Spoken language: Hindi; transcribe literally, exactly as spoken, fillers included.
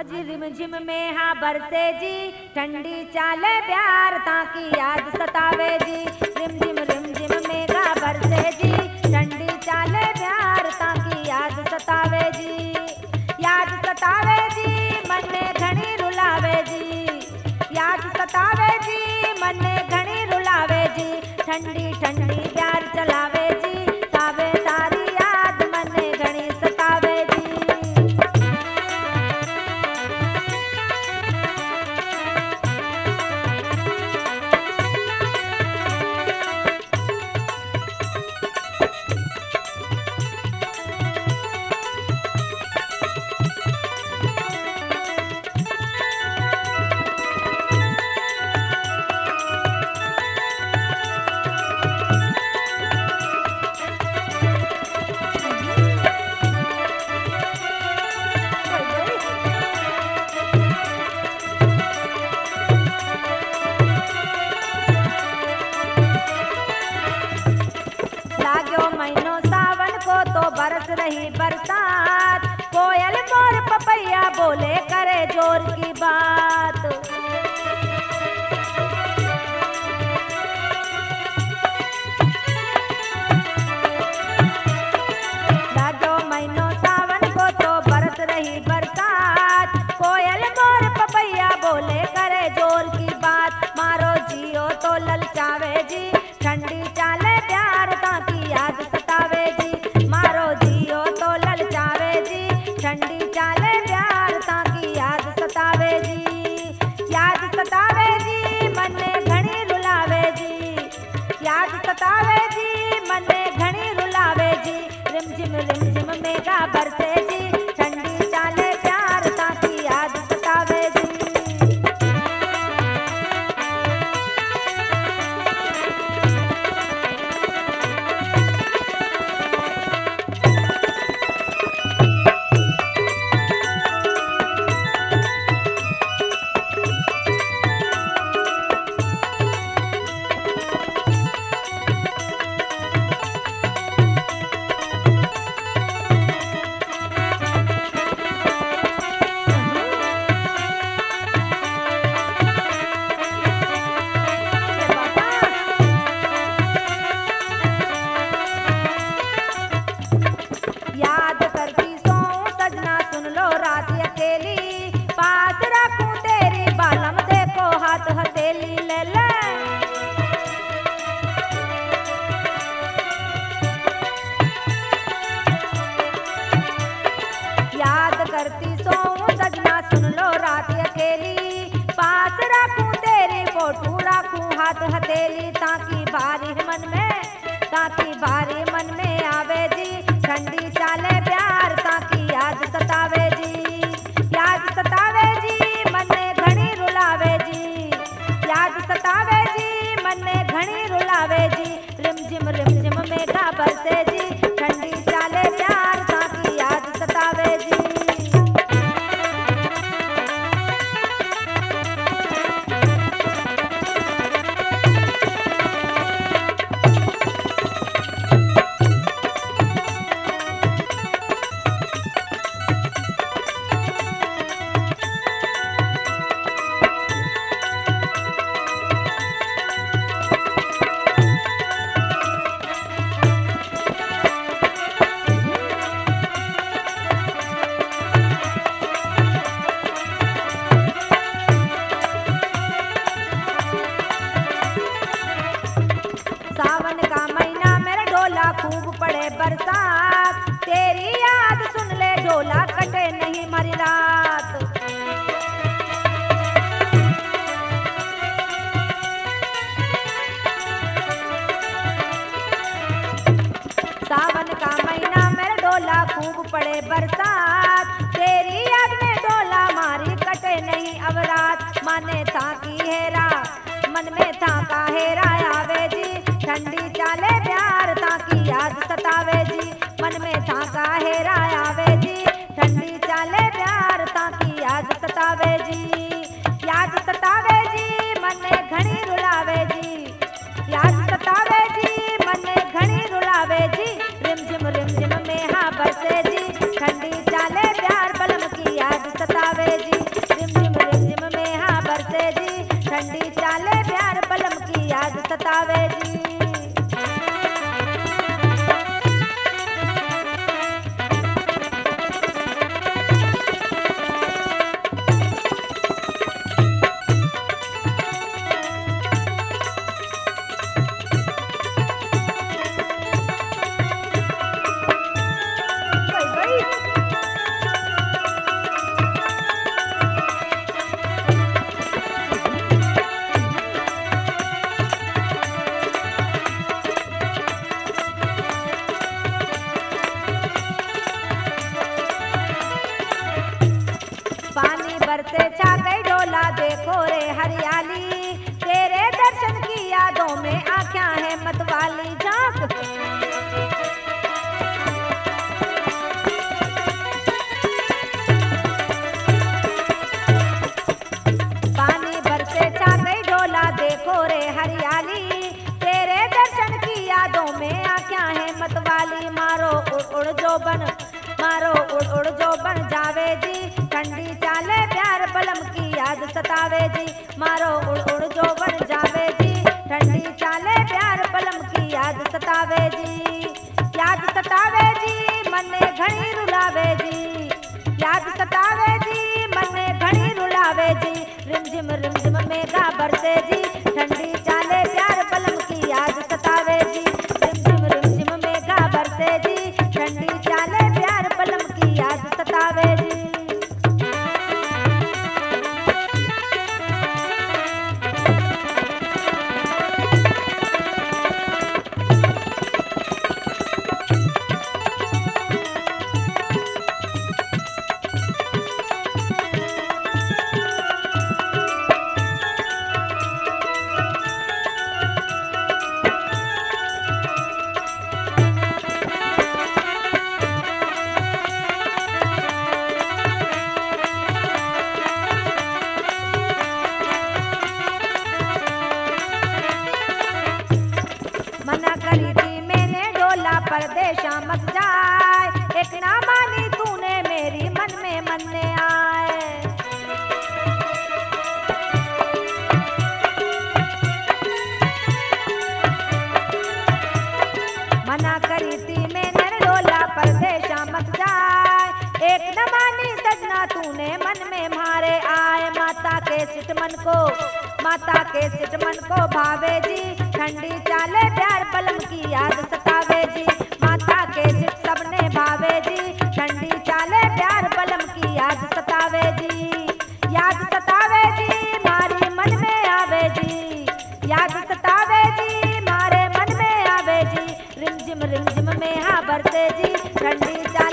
जी रिम झिम में हा बरसे जी, ठंडी चाले प्यार ताकि याद सतावे जी। रिम झिम रिम झिम में हा बरसे जी, ठंडी चाले प्यार ताकि याद सतावे जी। याद सतावे जी मन में घणी रुलावे जी, याद सतावे जी मन में घणी रुलावे जी। ठंडी ठंडी प्यार चलावे जी, तावे तारी याद मन में घणी सतावे जी। बरस रही बरसात, कोयल मोर पपैया बोले करे जोर की बात। लागो महीनों सावन को तो बरस रही बरसात, कोयल मोर पपैया बोले करे जोर की बात। मारो जियो तो ललचावे जी, ठंडी चाले प्यार ताकि याद सतावे जी। ठंडी चाले प्यार ताकि याद सतावे जी। याद सतावे जी मन में घणी रुलावे जी, याद सतावे जी मन में घणी रुलावे जी। रिम झिम रिम झिम मेघा बरसे जी, ठंडी चाले प्यार ताकि याद सतावे जी। याद करती सोऊं सजना सुन लो रात अकेली, पास रखूं तेरी बालम देखो हाथ हथेली ले ले। याद करती सोऊं सजना सुन लो रात अकेली, पास रखूं तेरी फोटू रखूं हाथ हथेली। ताकि भारी मन में ताकि भारी मन में आवे जी, ठंडी चाले प्यार ताकि याद सतावे जी। याद सतावे जी मन में घणी रुलावे जी, याद सतावे जी मन में घणी रुलावे जी। रिम झिम रिम झिम मेघा बरसे जी, ठंडी चाले प्यार ताकि याद सतावे जी। सावन का महीना मेरा ढोला खूब पड़े बरसात, तेरी याद सुन ले ढोला कटे नहीं मरी रात। सावन का महीना मेरा ढोला खूब पड़े बरसात, तेरी याद में ढोला मारी कटे नहीं अब रात। माने था की हेरा मन में था का हेरा आवे जी, ठंडी चाले प्यार ताकि याद सतावे जी। मन में था का हेरा आवे जी, ठंडी चाले प्यार ताकि याद सतावे जी। याद सतावे जी मन में घणी रुलावे जी, याद सतावे जी मन में घणी रुलावे जी। रिम झिम रिम झिम में हा बरसे जी, ठंडी चाले प्यार बलम की याद सतावे जी। बरसे छा गई डोला देखो रे हरियाली, तेरे दर्शन की यादों में आँखें है मतवाली झांक। पानी बरसे छा गई डोला देखो रे हरियाली, तेरे दर्शन की यादों में आँखें है मतवाली। मारो उड़ उड़ जो बन, मारो उड़ उड़ जो बन जावे जी, ठंडी चाले प्यार बलम की याद सतावे जी। मारो उड़ उड़ जो बन जावे जी, ठंडी चाले प्यार बलम की याद सतावे जी। याद सतावे जी मने घणी रुलावे जी, याद सतावे जी मने घणी रुलावे जी। रिमझिम रिमझिम मेघा बरसे जी, ठंडी चाले प्यार बलम की याद सतावे जी। रिमझिम रिमझिम मेघा बरसे जी, ठंडी चाले प्यार बलम की याद सतावे जी। मना करी थी मैंने डोला परदेशा मत जाए, एक ना मानी तूने मेरी मन में मन में आए। मना करी थी मैंने डोला परदेशा मत जाए, एक न मानी सजना तूने मन में मारे आए। माता के सिट मन को, माता के सिट मन को भावे जी, ठंडी चाले प्यार बलम की याद सतावे जी। माता के सिट सबने भावे जी, ठंडी चाले प्यार बलम की याद सतावे जी। याद सतावे जी मारी मन में आवे जी, याद सतावे जी मारे मन में आवे जी। रिमझिम रिमझिम में हा बरसे जी, ठंडी